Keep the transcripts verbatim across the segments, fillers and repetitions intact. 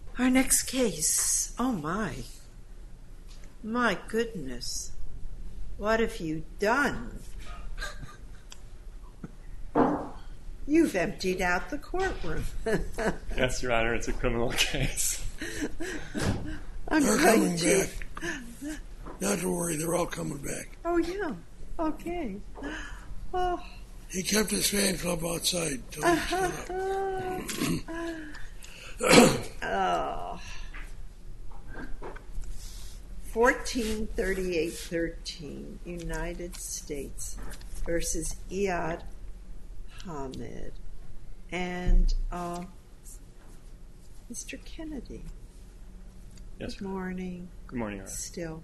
Our next case. Oh my. My goodness. What have you done? You've emptied out the courtroom. Yes, Your Honor, it's a criminal case. I'm They're going coming to... back. Not to worry, they're all coming back. Oh, yeah. Okay. Oh. He kept his fan club outside. Till he shut up. Oh. fourteen thirty-eight thirteen, United States versus Iyad Hamid. And uh, Mister Kennedy. Yes. Good morning. Good morning, Your Honor. Still.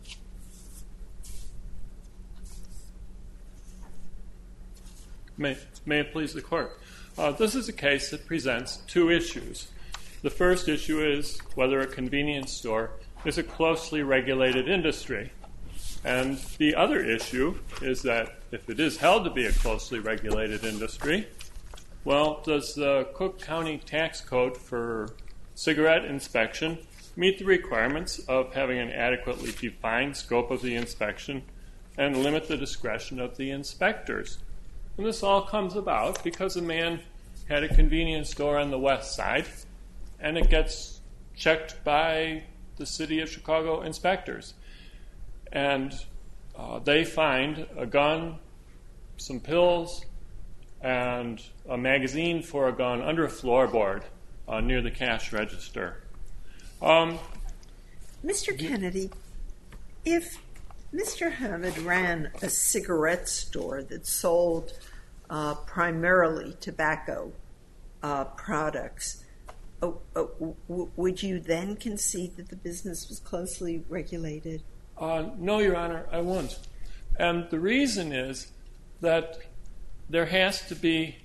May, may it please the Court. Uh, this is a case that presents two issues. The first issue is whether a convenience store is a closely regulated industry. And the other issue is that if it is held to be a closely regulated industry, well, does the Cook County Tax Code for cigarette inspection meet the requirements of having an adequately defined scope of the inspection and limit the discretion of the inspectors? And this all comes about because a man had a convenience store on the west side, and it gets checked by the City of Chicago inspectors. And uh, they find a gun, some pills, and a magazine for a gun under a floorboard uh, near the cash register. Um, Mister Kennedy, if Mister Hamid ran a cigarette store that sold uh, primarily tobacco uh, products, oh, oh, w- would you then concede that the business was closely regulated? Uh, no, Your Honor, I won't. And the reason is that there has to be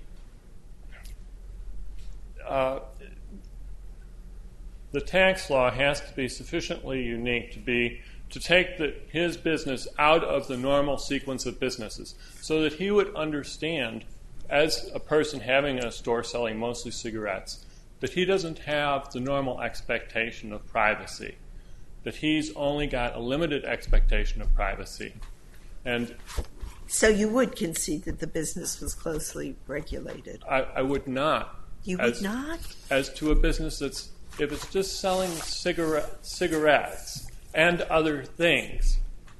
uh, the tax law has to be sufficiently unique to be to take the, his business out of the normal sequence of businesses so that he would understand, as a person having a store selling mostly cigarettes, that he doesn't have the normal expectation of privacy, that he's only got a limited expectation of privacy. And so you would concede that the business was closely regulated? I, I would not. You as, would not? As to a business that's, if it's just selling cigarette, cigarettes and other things.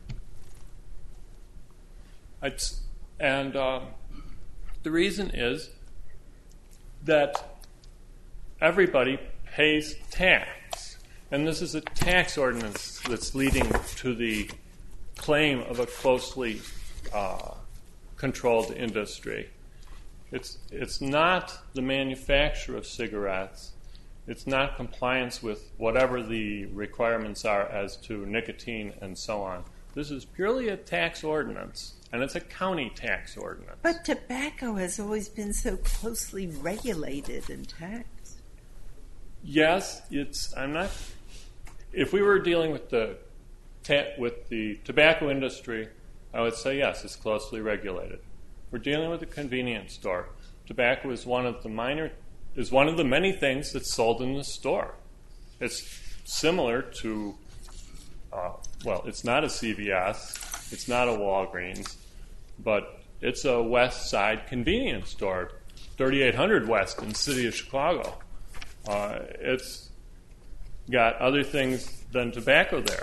I'd, and uh, the reason is that everybody pays tax. And this is a tax ordinance that's leading to the claim of a closely uh, controlled industry. It's, it's not the manufacture of cigarettes. It's not compliance with whatever the requirements are as to nicotine and so on. This is purely a tax ordinance, and it's a county tax ordinance. But tobacco has always been so closely regulated and taxed. Yes, it's. I'm not. If we were dealing with the ta- with the tobacco industry, I would say yes, it's closely regulated. We're dealing with a convenience store. Tobacco is one of the minor. is one of the many things that's sold in the store. It's similar to, uh, well, it's not a C V S, it's not a Walgreens, but it's a West Side convenience store, thirty-eight hundred West in the city of Chicago. Uh, it's got other things than tobacco there.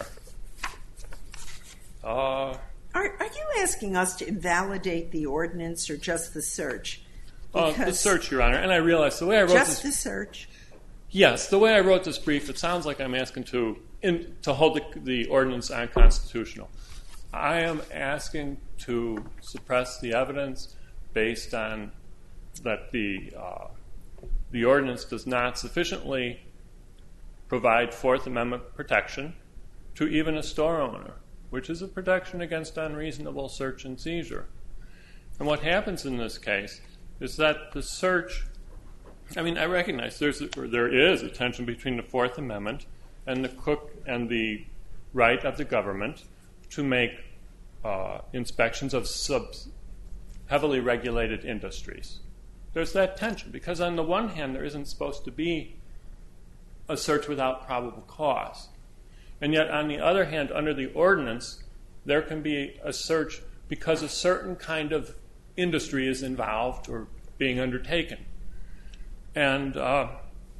Uh, Are, are you asking us to invalidate the ordinance or just the search? Uh, the search, Your Honor, and I realize the way I wrote just this... the search? Yes, the way I wrote this brief, it sounds like I'm asking to in, to hold the, the ordinance unconstitutional. I am asking to suppress the evidence based on that the uh, the ordinance does not sufficiently provide Fourth Amendment protection to even a store owner, which is a protection against unreasonable search and seizure. And what happens in this case is that the search, I mean, I recognize there's a, or there is a tension between the Fourth Amendment and the Cook and the right of the government to make uh, inspections of sub, heavily regulated industries. There's that tension because on the one hand, there isn't supposed to be a search without probable cause. And yet, on the other hand, under the ordinance, there can be a search because a certain kind of industry is involved or being undertaken. And uh,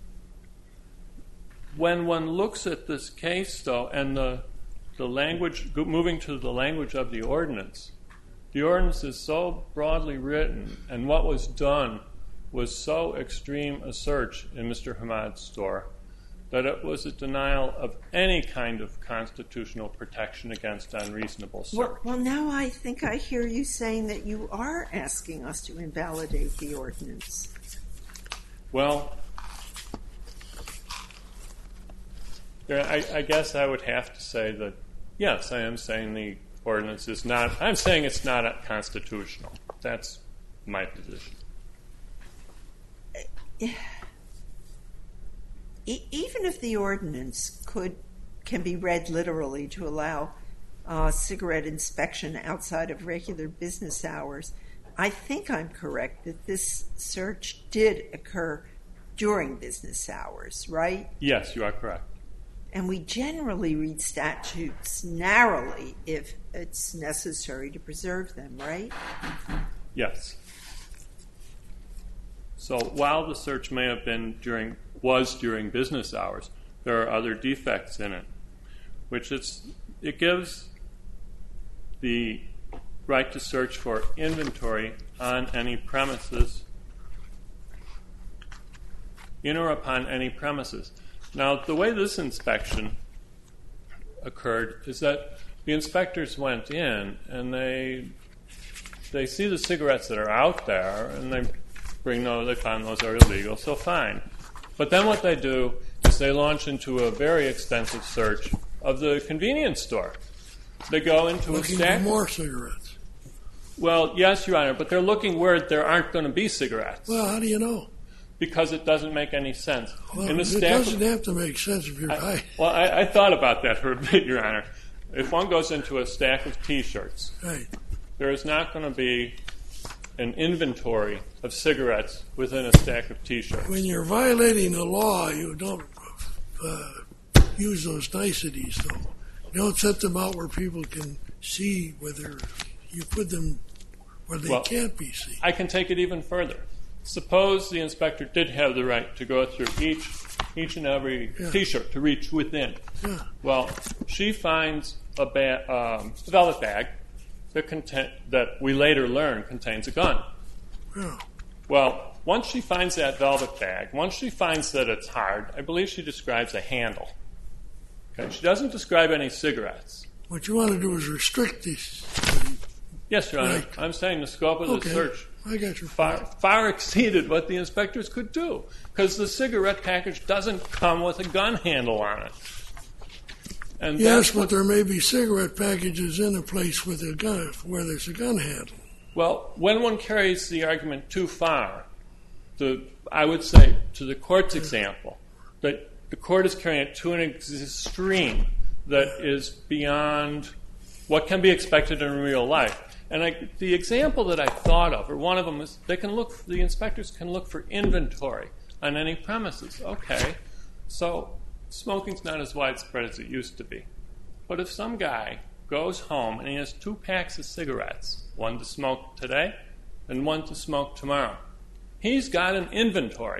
when one looks at this case, though, and the, the language, moving to the language of the ordinance, the ordinance is so broadly written, and what was done was so extreme a search in Mister Hamad's store that it was a denial of any kind of constitutional protection against unreasonable search. Well, well, now I think I hear you saying that you are asking us to invalidate the ordinance. Well, I, I guess I would have to say that, yes, I am saying the ordinance is not, I'm saying it's not constitutional. That's my position. Even if the ordinance could can be read literally to allow uh, cigarette inspection outside of regular business hours, I think I'm correct that this search did occur during business hours, right? Yes, you are correct. And we generally read statutes narrowly if it's necessary to preserve them, right? Yes. So while the search may have been during, was during business hours, there are other defects in it, which it's, it gives the right to search for inventory on any premises, in or upon any premises. Now, the way this inspection occurred is that the inspectors went in and they they see the cigarettes that are out there and they bring those, they find those are illegal, so fine. But then what they do is they launch into a very extensive search of the convenience store. They go into looking a stack. for more cigarettes. Well, yes, Your Honor, but they're looking where there aren't going to be cigarettes. Well, how do you know? Because it doesn't make any sense. Well, In the it stack doesn't of, have to make sense if you're I, right. Well, I, I thought about that for a bit, Your Honor. If one goes into a stack of T-shirts, Right. there is not going to be an inventory of cigarettes within a stack of T-shirts. When you're violating the law, you don't uh, use those niceties, though. You don't set them out where people can see whether you put them where they Well, can't be seen. I can take it even further. Suppose the inspector did have the right to go through each each and every Yeah. T-shirt to reach within. Yeah. Well, she finds a, ba- um, a velvet bag that, contain- that we later learn contains a gun. Yeah. Well, once she finds that velvet bag, once she finds that it's hard, I believe she describes a handle. Okay? She doesn't describe any cigarettes. What you want to do is restrict these. Yes, Your Honor. Right. I'm saying the scope of the Okay. search I got your far, point. far exceeded what the inspectors could do because the cigarette package doesn't come with a gun handle on it. And Yes, that's but what, there may be cigarette packages in a place with a gun where there's a gun handle. well, when one carries the argument too far, the, I would say to the court's example, that the court is carrying it to an extreme that is beyond what can be expected in real life. And I, the example that I thought of, or one of them, is they can look. The inspectors can look for inventory on any premises. Okay, so smoking's not as widespread as it used to be. But if some guy goes home and he has two packs of cigarettes, one to smoke today and one to smoke tomorrow, he's got an inventory.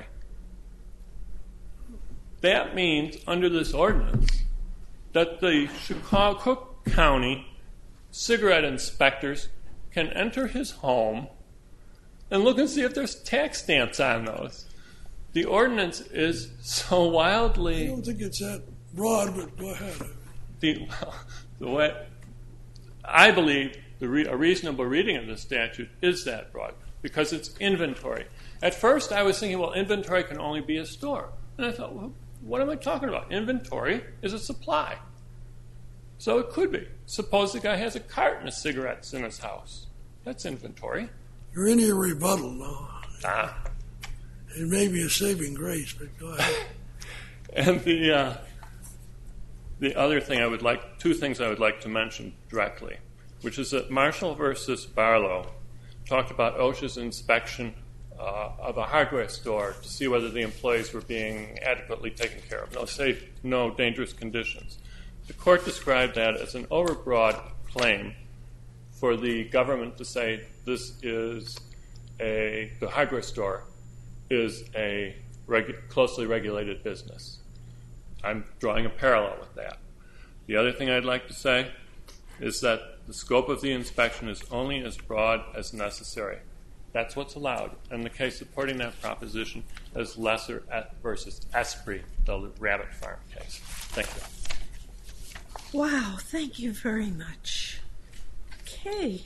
That means, under this ordinance, that the Chicago Cook County cigarette inspectors can enter his home and look and see if there's tax stamps on those. The ordinance is so I wildly don't think it's that broad, but go ahead. the, the way I believe the re, a reasonable reading of the statute is that broad because it's inventory. At first, I was thinking, well, inventory can only be a store, and I thought, well, what am I talking about? Inventory is a supply. So it could be. Suppose the guy has a carton of cigarettes in his house. That's inventory. You're in your rebuttal now. Ah. It may be a saving grace, but go ahead. And the uh, the other thing I would like, two things I would like to mention directly, which is that Marshall versus Barlow talked about OSHA's inspection uh, of a hardware store to see whether the employees were being adequately taken care of. No safe, no dangerous conditions. The court described that as an overbroad claim for the government to say this is a, the hardware store is a regu- closely regulated business. I'm drawing a parallel with that. The other thing I'd like to say is that the scope of the inspection is only as broad as necessary. That's what's allowed. And the case supporting that proposition is Lesser versus Esprit, the rabbit farm case. Thank you. Wow, thank you very much. Okay.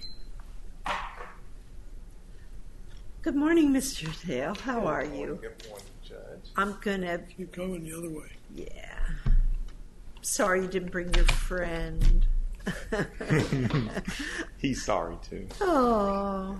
Good morning, Mister Dale. How are you? Good morning, Judge. I'm gonna. Keep coming the other way. Yeah. Sorry you didn't bring your friend. He's sorry, too. Oh.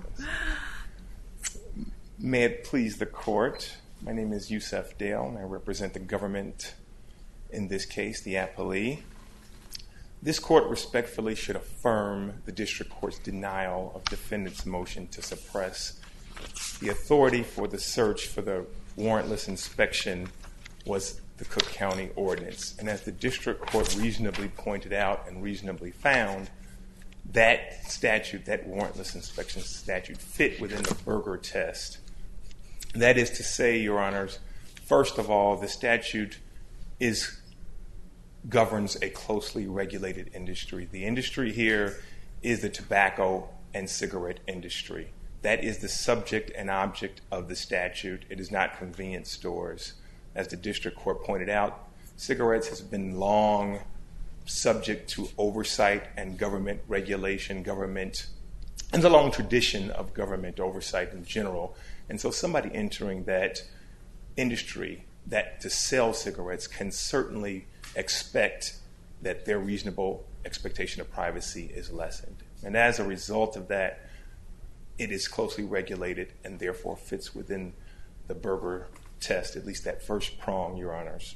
May it please the court, my name is Yusef Dale, and I represent the government in this case, the appellee. This court respectfully should affirm the district court's denial of defendant's motion to suppress. The authority for the search for the warrantless inspection was the Cook County Ordinance. And as the district court reasonably pointed out and reasonably found, that statute, that warrantless inspection statute, fit within the Berger test. That is to say, Your Honors, first of all, the statute is governs a closely regulated industry. The industry here is the tobacco and cigarette industry. That is the subject and object of the statute. It is not convenience stores. As the district court pointed out, cigarettes has been long subject to oversight and government regulation, government, and the long tradition of government oversight in general. And so somebody entering that industry that to sell cigarettes can certainly expect that their reasonable expectation of privacy is lessened. And as a result of that, it is closely regulated and therefore fits within the Berger test, at least that first prong, Your Honors.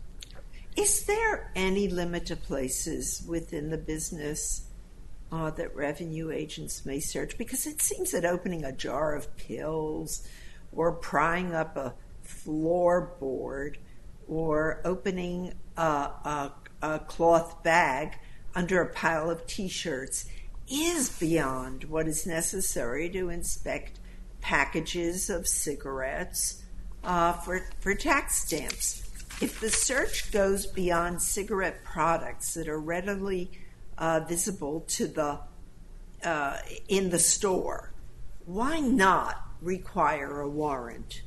Is there any limit to places within the business uh, that revenue agents may search? Because it seems that opening a jar of pills or prying up a floorboard or opening a, a, a cloth bag under a pile of T-shirts is beyond what is necessary to inspect packages of cigarettes uh, for, for tax stamps. If the search goes beyond cigarette products that are readily uh, visible to the uh, in the store, why not require a warrant?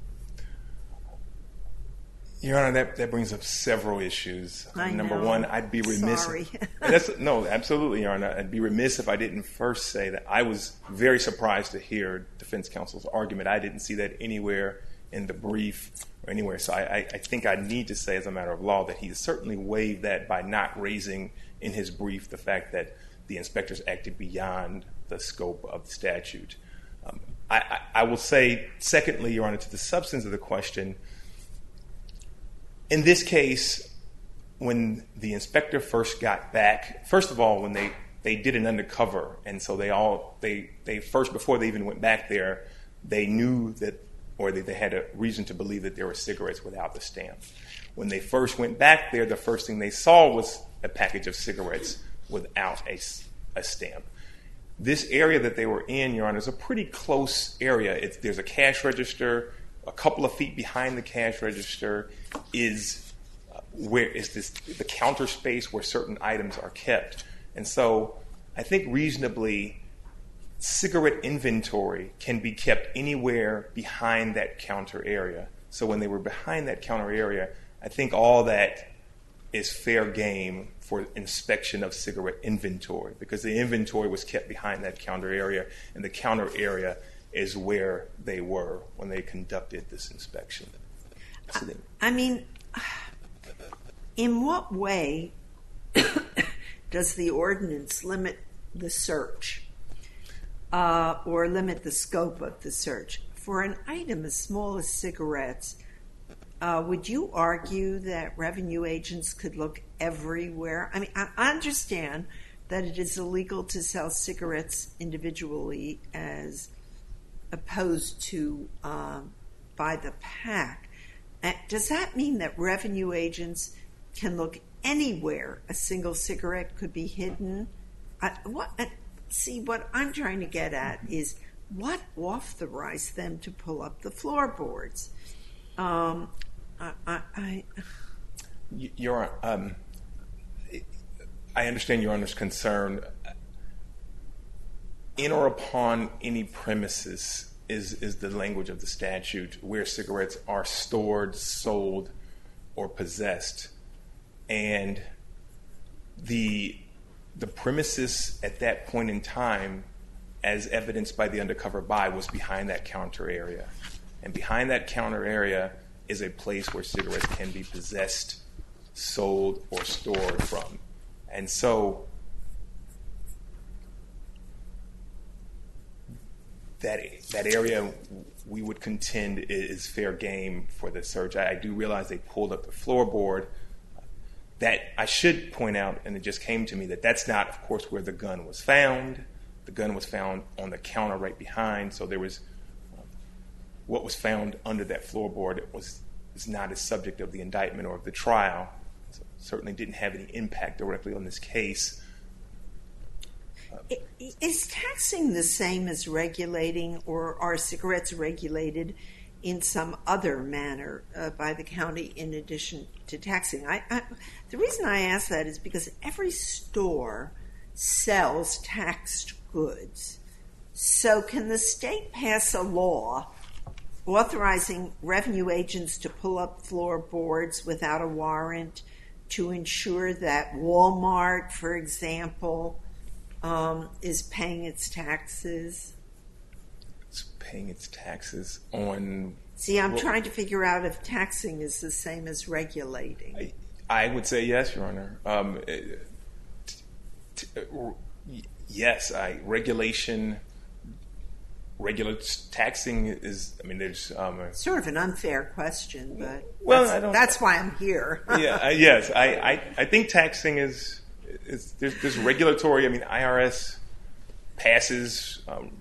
Your Honor, that, that brings up several issues. I Number know. one, I'd be remiss. Sorry. That's, no, absolutely, Your Honor. I'd be remiss if I didn't first say that I was very surprised to hear defense counsel's argument. I didn't see that anywhere in the brief or anywhere. So I, I, I think I need to say as a matter of law that he certainly waived that by not raising in his brief the fact that the inspectors acted beyond the scope of the statute. Um, I, I, I will say, secondly, Your Honor, to the substance of the question, in this case, when the inspector first got back, first of all, when they, they did an undercover, and so they all, they, they first, before they even went back there, they knew that, or they, they had a reason to believe that there were cigarettes without the stamp. When they first went back there, the first thing they saw was a package of cigarettes without a, a stamp. This area that they were in, Your Honor, is a pretty close area. It's, there's a cash register. A couple of feet behind the cash register is uh, where is this the counter space where certain items are kept. And so I think reasonably cigarette inventory can be kept anywhere behind that counter area. So when they were behind that counter area, I think all that is fair game for inspection of cigarette inventory, because the inventory was kept behind that counter area, and the counter area is where they were when they conducted this inspection. So then, I mean, in what way does the ordinance limit the search uh, or limit the scope of the search? For an item as small as cigarettes, uh, would you argue that revenue agents could look everywhere? I mean, I understand that it is illegal to sell cigarettes individually as opposed to uh, by the pack. Uh, does that mean that revenue agents can look anywhere a single cigarette could be hidden? I, what, uh, see, what I'm trying to get at is what authorized them to pull up the floorboards? Um, I, I, I Your, um, I understand Your Honor's concern. In or upon any premises is, is the language of the statute where cigarettes are stored, sold, or possessed. And the the premises at that point in time, as evidenced by the undercover buy, was behind that counter area. And behind that counter area is a place where cigarettes can be possessed, sold, or stored from. And so that that area, we would contend, is fair game for the search. I, I do realize they pulled up the floorboard. That I should point out, and it just came to me, that that's not, of course, where the gun was found. The gun was found on the counter right behind, so there was um, what was found under that floorboard was, was not a subject of the indictment or of the trial. So certainly didn't have any impact directly on this case. Is taxing the same as regulating, or are cigarettes regulated in some other manner uh, by the county in addition to taxing? I, I, the reason I ask that is because every store sells taxed goods. So can the state pass a law authorizing revenue agents to pull up floorboards without a warrant to ensure that Walmart, for example, um, is paying its taxes? It's paying its taxes on... See, I'm well, trying to figure out if taxing is the same as regulating. I, I would say yes, Your Honor. Um, t- t- yes, I, regulation, regular taxing is, I mean, there's... Um, a, sort of an unfair question, but well, that's, I don't, that's why I'm here. yeah, uh, yes, I, I, I think taxing is, is there's, there's regulatory, I mean, I R S passes... Um,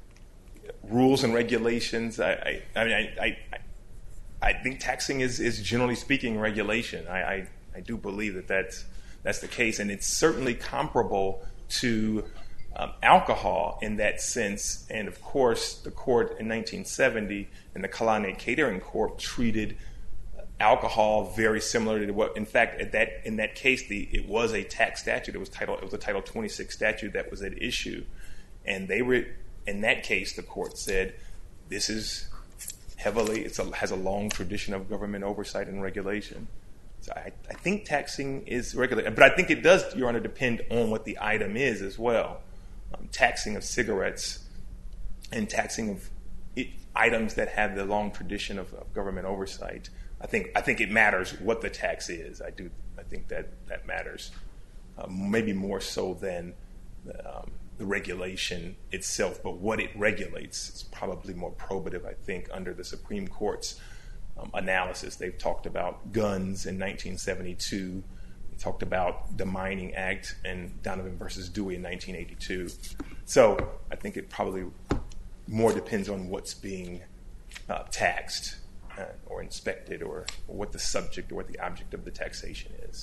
rules and regulations. I, I, I mean, I, I, I think taxing is, is generally speaking regulation. I, I, I do believe that that's, that's the case, and it's certainly comparable to um, alcohol in that sense. And of course, the court in nineteen seventy in the Kalane Catering Court treated alcohol very similar to what, in fact, at that in that case, the it was a tax statute. It was title it was a Title twenty-six statute that was at issue, and they were. In that case, the court said, this is heavily, it has a long tradition of government oversight and regulation. So I, I think taxing is regulated, but I think it does, Your Honor, depend on what the item is as well. Um, taxing of cigarettes and taxing of it, items that have the long tradition of, of government oversight. I think I think it matters what the tax is. I do. I think that that matters, uh, maybe more so than um, the regulation itself, but what it regulates is probably more probative, I think, under the Supreme Court's um, analysis. They've talked about guns in nineteen seventy-two. They talked about the Mining Act and Donovan versus Dewey in nineteen eighty-two. So I think it probably more depends on what's being uh, taxed uh, or inspected, or, or what the subject or what the object of the taxation is.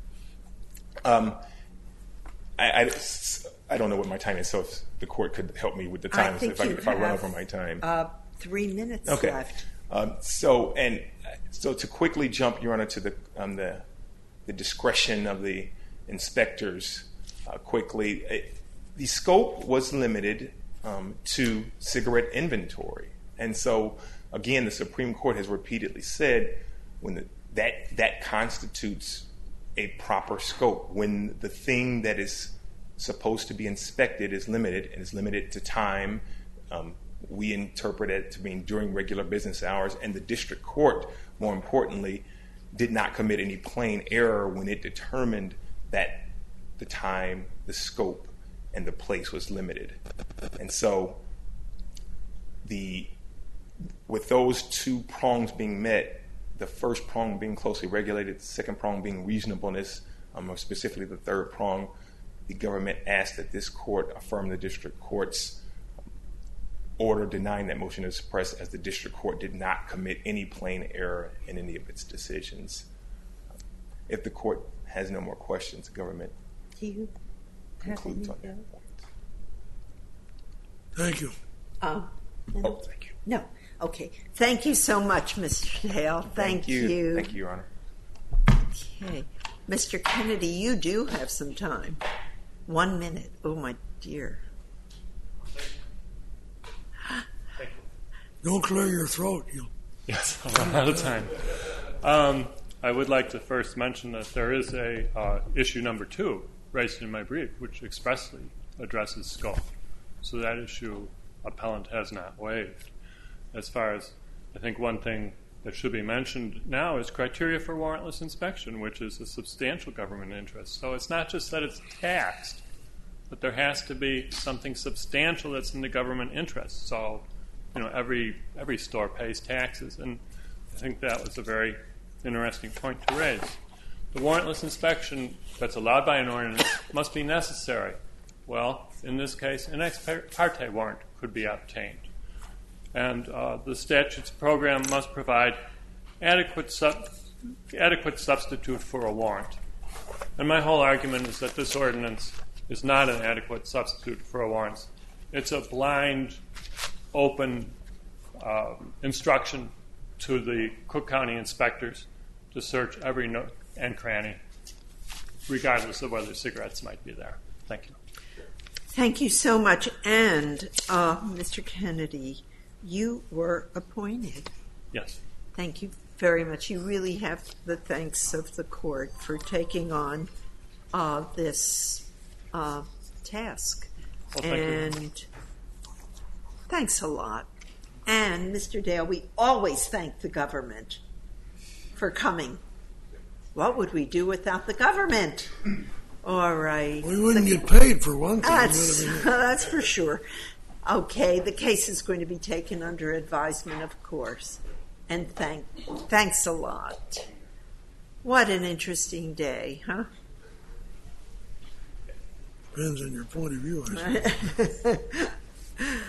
Um, I, I, I don't know what my time is, so if the court could help me with the time, I think if, I, you if I run have, over my time. Uh, three minutes okay. left. Um, so and so to quickly jump, Your Honor, to the um, the, the discretion of the inspectors. Uh, quickly, it, the scope was limited um, to cigarette inventory, and so again, the Supreme Court has repeatedly said when the, that that constitutes a proper scope, when the thing that is supposed to be inspected is limited and is limited to time. Um, we interpret it to mean during regular business hours, and the district court, more importantly, did not commit any plain error when it determined that the time, the scope, and the place was limited. And so the with those two prongs being met, the first prong being closely regulated, the second prong being reasonableness, um, or specifically the third prong, the government asked that this court affirm the district court's order denying that motion to suppress, as the district court did not commit any plain error in any of its decisions. If the court has no more questions, the government Do you have concludes on any? that point. Thank you. Uh, Oh, thank you. no. Okay. Thank you so much, Mister Dale. Thank, Thank you. you. Thank you, Your Honor. Okay. Mister Kennedy, you do have some time. One minute. Oh, my dear. Don't clear your throat. You'll Yes, I'm out of time. Um, I would like to first mention that there is a uh, issue number two raised in my brief, which expressly addresses scope. So that issue appellant has not waived. As far as, I think one thing that should be mentioned now is criteria for warrantless inspection, which is a substantial government interest. So it's not just that it's taxed, but there has to be something substantial that's in the government interest. So, you know, every every store pays taxes, and I think that was a very interesting point to raise. The warrantless inspection that's allowed by an ordinance must be necessary. Well, in this case, an ex parte warrant could be obtained. And uh, the statute's program must provide adequate, sub- adequate substitute for a warrant. And my whole argument is that this ordinance is not an adequate substitute for a warrant. It's a blind, open uh, instruction to the Cook County inspectors to search every nook and cranny, regardless of whether cigarettes might be there. Thank you. Thank you so much. And, uh, Mister Kennedy, you were appointed. Yes. Thank you very much. You really have the thanks of the court for taking on uh, this uh, task. Well, thank you. and thanks a lot. And, Mister Dale, we always thank the government for coming. What would we do without the government? All right. We wouldn't get paid for one thing. That's, but I mean, that's for sure. Okay, the case is going to be taken under advisement, of course. And thank, thanks a lot. What an interesting day, huh? depends on your point of view, I suppose.